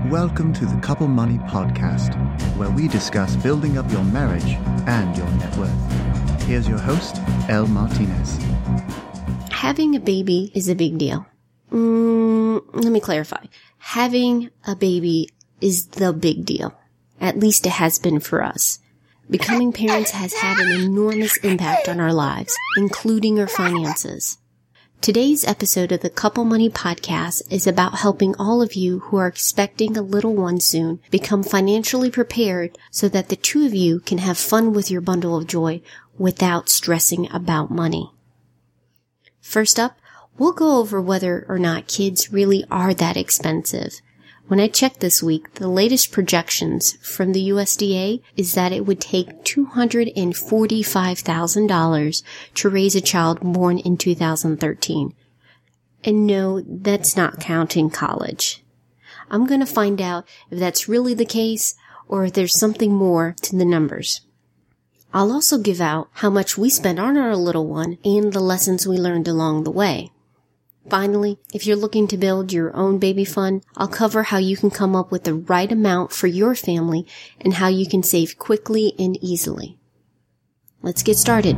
Welcome to the Couple Money Podcast, where we discuss building up your marriage and your net worth. Here's your host, Elle Martinez. Having a baby is a big deal. Let me clarify. Having a baby is the big deal. At least it has been for us. Becoming parents has had an enormous impact on our lives, including our finances. Today's episode of the Couple Money Podcast is about helping all of you who are expecting a little one soon become financially prepared so that the two of you can have fun with your bundle of joy without stressing about money. First up, we'll go over whether or not kids really are that expensive. When I checked this week, the latest projections from the USDA is that it would take $245,000 to raise a child born in 2013. And no, that's not counting college. I'm going to find out if that's really the case or if there's something more to the numbers. I'll also give out how much we spent on our little one and the lessons we learned along the way. Finally, if you're looking to build your own baby fund, I'll cover how you can come up with the right amount for your family and how you can save quickly and easily. Let's get started.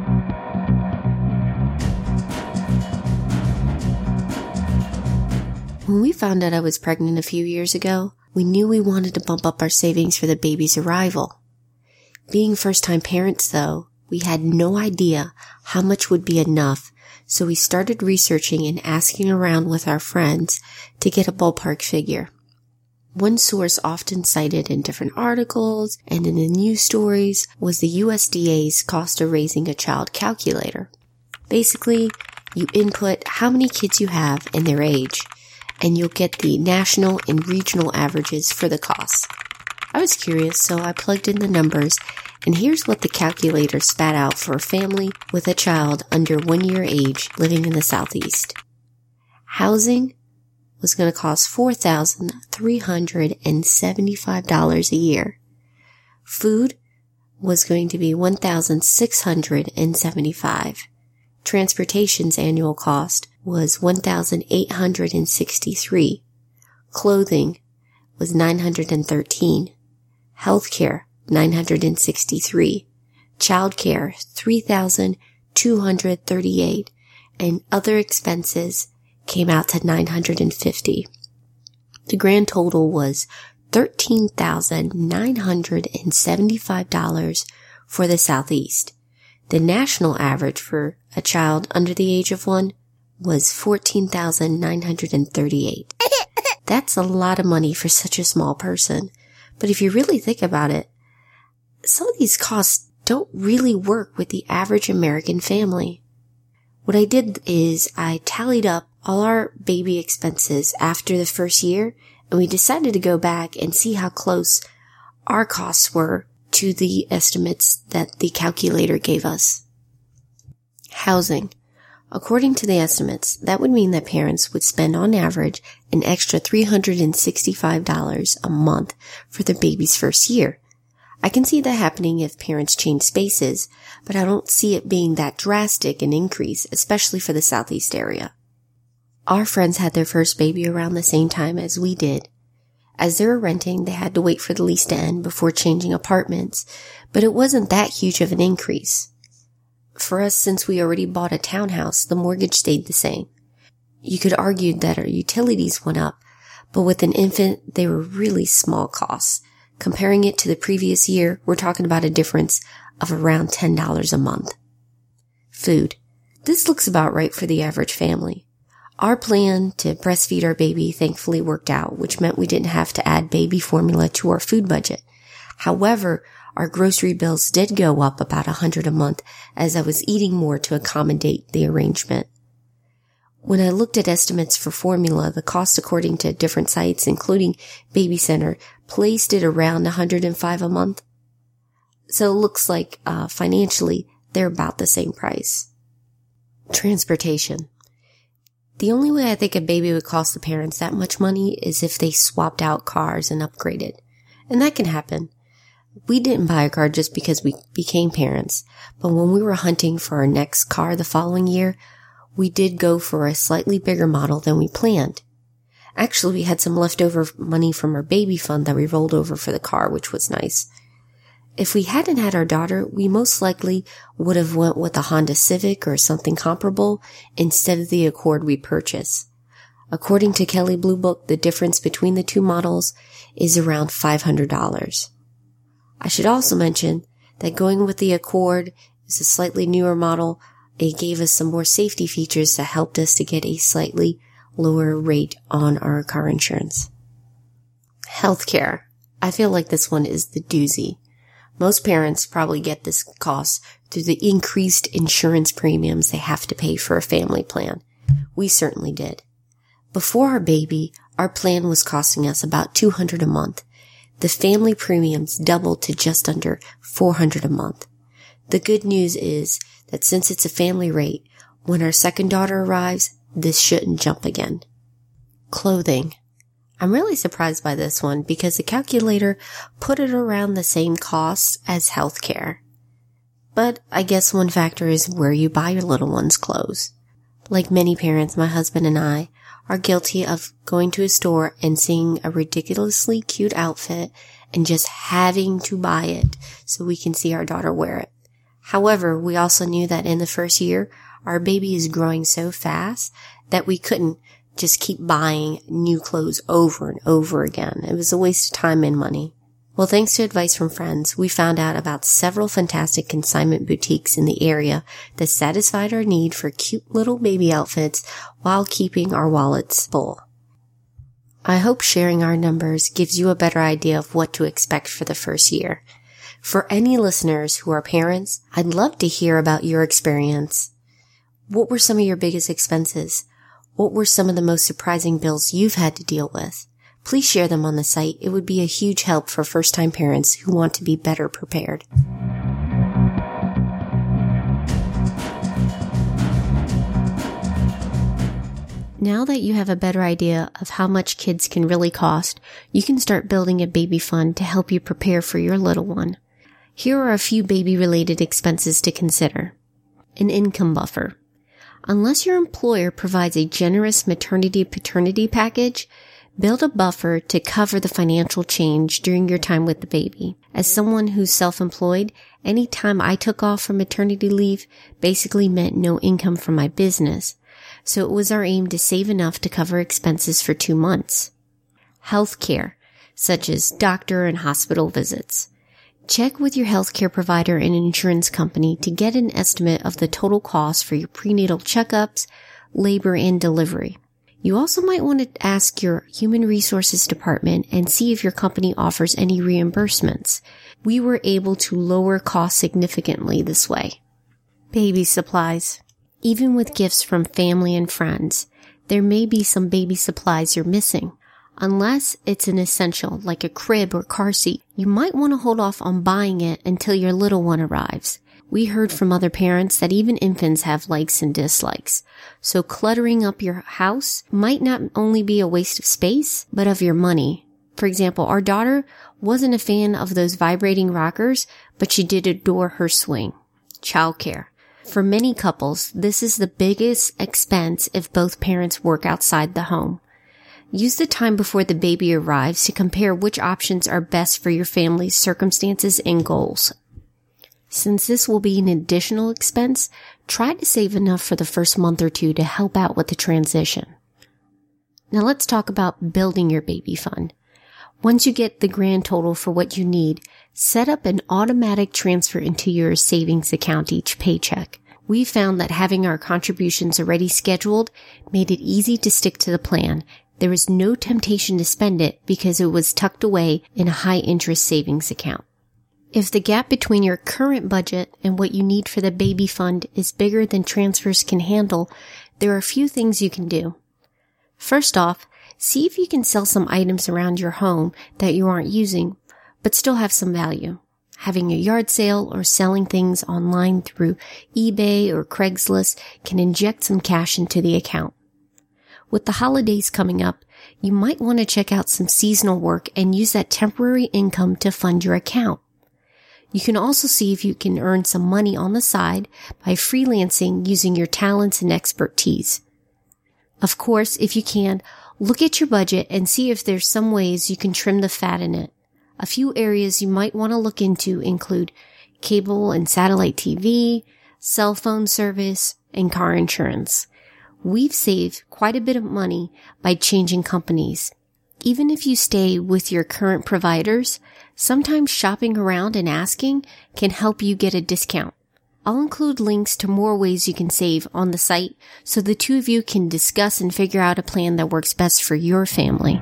When we found out I was pregnant a few years ago, we knew we wanted to bump up our savings for the baby's arrival. Being first-time parents, though, we had no idea how much would be enough. So we started researching and asking around with our friends to get a ballpark figure. One source often cited in different articles and in the news stories was the USDA's cost of raising a child calculator. Basically, you input how many kids you have and their age, and you'll get the national and regional averages for the cost. I was curious, so I plugged in the numbers, and here's what the calculator spat out for a family with a child under 1 year age living in the Southeast. Housing was going to cost $4,375 a year. Food was going to be $1,675. Transportation's annual cost was $1,863. Clothing was $913. Healthcare, $963, childcare, $3,238, and other expenses came out to $950. The grand total was $13,975 for the Southeast. The national average for a child under the age of 1 was $14,938. That's a lot of money for such a small person. But if you really think about it, some of these costs don't really work with the average American family. What I did is I tallied up all our baby expenses after the first year, and we decided to go back and see how close our costs were to the estimates that the calculator gave us. Housing. According to the estimates, that would mean that parents would spend on average an extra $365 a month for the baby's first year. I can see that happening if parents change spaces, but I don't see it being that drastic an increase, especially for the Southeast area. Our friends had their first baby around the same time as we did. As they were renting, they had to wait for the lease to end before changing apartments, but it wasn't that huge of an increase. For us, since we already bought a townhouse, the mortgage stayed the same. You could argue that our utilities went up, but with an infant, they were really small costs. Comparing it to the previous year, we're talking about a difference of around $10 a month. Food. This looks about right for the average family. Our plan to breastfeed our baby thankfully worked out, which meant we didn't have to add baby formula to our food budget. However, our grocery bills did go up about $100 a month as I was eating more to accommodate the arrangement. When I looked at estimates for formula, the cost according to different sites, including Baby Center, placed it around $105 a month. So it looks like financially they're about the same price. Transportation. The only way I think a baby would cost the parents that much money is if they swapped out cars and upgraded. And that can happen. We didn't buy a car just because we became parents, but when we were hunting for our next car the following year, we did go for a slightly bigger model than we planned. Actually, we had some leftover money from our baby fund that we rolled over for the car, which was nice. If we hadn't had our daughter, we most likely would have went with a Honda Civic or something comparable instead of the Accord we purchased. According to Kelley Blue Book, the difference between the two models is around $500. I should also mention that going with the Accord is a slightly newer model. It gave us some more safety features that helped us to get a slightly lower rate on our car insurance. Healthcare. I feel like this one is the doozy. Most parents probably get this cost through the increased insurance premiums they have to pay for a family plan. We certainly did. Before our baby, our plan was costing us about $200 a month. The family premiums doubled to just under $400 a month. The good news is that since it's a family rate, when our second daughter arrives, this shouldn't jump again. Clothing. I'm really surprised by this one because the calculator put it around the same cost as healthcare. But I guess one factor is where you buy your little one's clothes. Like many parents, my husband and I are guilty of going to a store and seeing a ridiculously cute outfit and just having to buy it so we can see our daughter wear it. However, we also knew that in the first year, our baby is growing so fast that we couldn't just keep buying new clothes over and over again. It was a waste of time and money. Well, thanks to advice from friends, we found out about several fantastic consignment boutiques in the area that satisfied our need for cute little baby outfits while keeping our wallets full. I hope sharing our numbers gives you a better idea of what to expect for the first year. For any listeners who are parents, I'd love to hear about your experience. What were some of your biggest expenses? What were some of the most surprising bills you've had to deal with? Please share them on the site. It would be a huge help for first-time parents who want to be better prepared. Now that you have a better idea of how much kids can really cost, you can start building a baby fund to help you prepare for your little one. Here are a few baby-related expenses to consider. An income buffer. Unless your employer provides a generous maternity-paternity package, build a buffer to cover the financial change during your time with the baby. As someone who's self-employed, any time I took off for maternity leave basically meant no income from my business. So it was our aim to save enough to cover expenses for 2 months. Healthcare, such as doctor and hospital visits. Check with your healthcare provider and insurance company to get an estimate of the total cost for your prenatal checkups, labor, and delivery. You also might want to ask your human resources department and see if your company offers any reimbursements. We were able to lower costs significantly this way. Baby supplies. Even with gifts from family and friends, there may be some baby supplies you're missing. Unless it's an essential, like a crib or car seat, you might want to hold off on buying it until your little one arrives. We heard from other parents that even infants have likes and dislikes. So cluttering up your house might not only be a waste of space, but of your money. For example, our daughter wasn't a fan of those vibrating rockers, but she did adore her swing. Childcare. For many couples, this is the biggest expense if both parents work outside the home. Use the time before the baby arrives to compare which options are best for your family's circumstances and goals. Since this will be an additional expense, try to save enough for the first month or two to help out with the transition. Now let's talk about building your baby fund. Once you get the grand total for what you need, set up an automatic transfer into your savings account each paycheck. We found that having our contributions already scheduled made it easy to stick to the plan. There was no temptation to spend it because it was tucked away in a high-interest savings account. If the gap between your current budget and what you need for the baby fund is bigger than transfers can handle, there are a few things you can do. First off, see if you can sell some items around your home that you aren't using, but still have some value. Having a yard sale or selling things online through eBay or Craigslist can inject some cash into the account. With the holidays coming up, you might want to check out some seasonal work and use that temporary income to fund your account. You can also see if you can earn some money on the side by freelancing using your talents and expertise. Of course, if you can, Look at your budget and see if there's some ways you can trim the fat in it. A few areas you might want to look into include cable and satellite TV, cell phone service, and car insurance. We've saved quite a bit of money by changing companies. Even if you stay with your current providers, sometimes shopping around and asking can help you get a discount. I'll include links to more ways you can save on the site so the two of you can discuss and figure out a plan that works best for your family.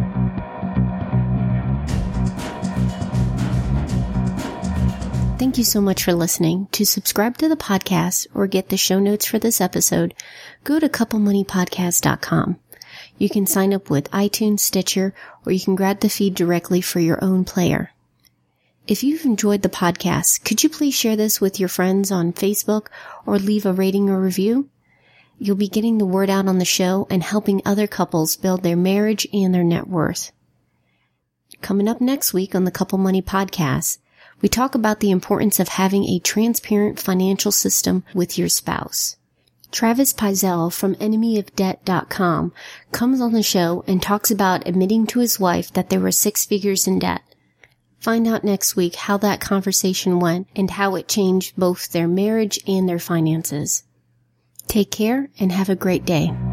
Thank you so much for listening. To subscribe to the podcast or get the show notes for this episode, go to couplemoneypodcast.com. You can sign up with iTunes, Stitcher, or you can grab the feed directly for your own player. If you've enjoyed the podcast, could you please share this with your friends on Facebook or leave a rating or review? You'll be getting the word out on the show and helping other couples build their marriage and their net worth. Coming up next week on the Couple Money Podcast, we talk about the importance of having a transparent financial system with your spouse. Travis Pizel from enemyofdebt.com comes on the show and talks about admitting to his wife that they were 6 figures in debt. Find out next week how that conversation went and how it changed both their marriage and their finances. Take care and have a great day.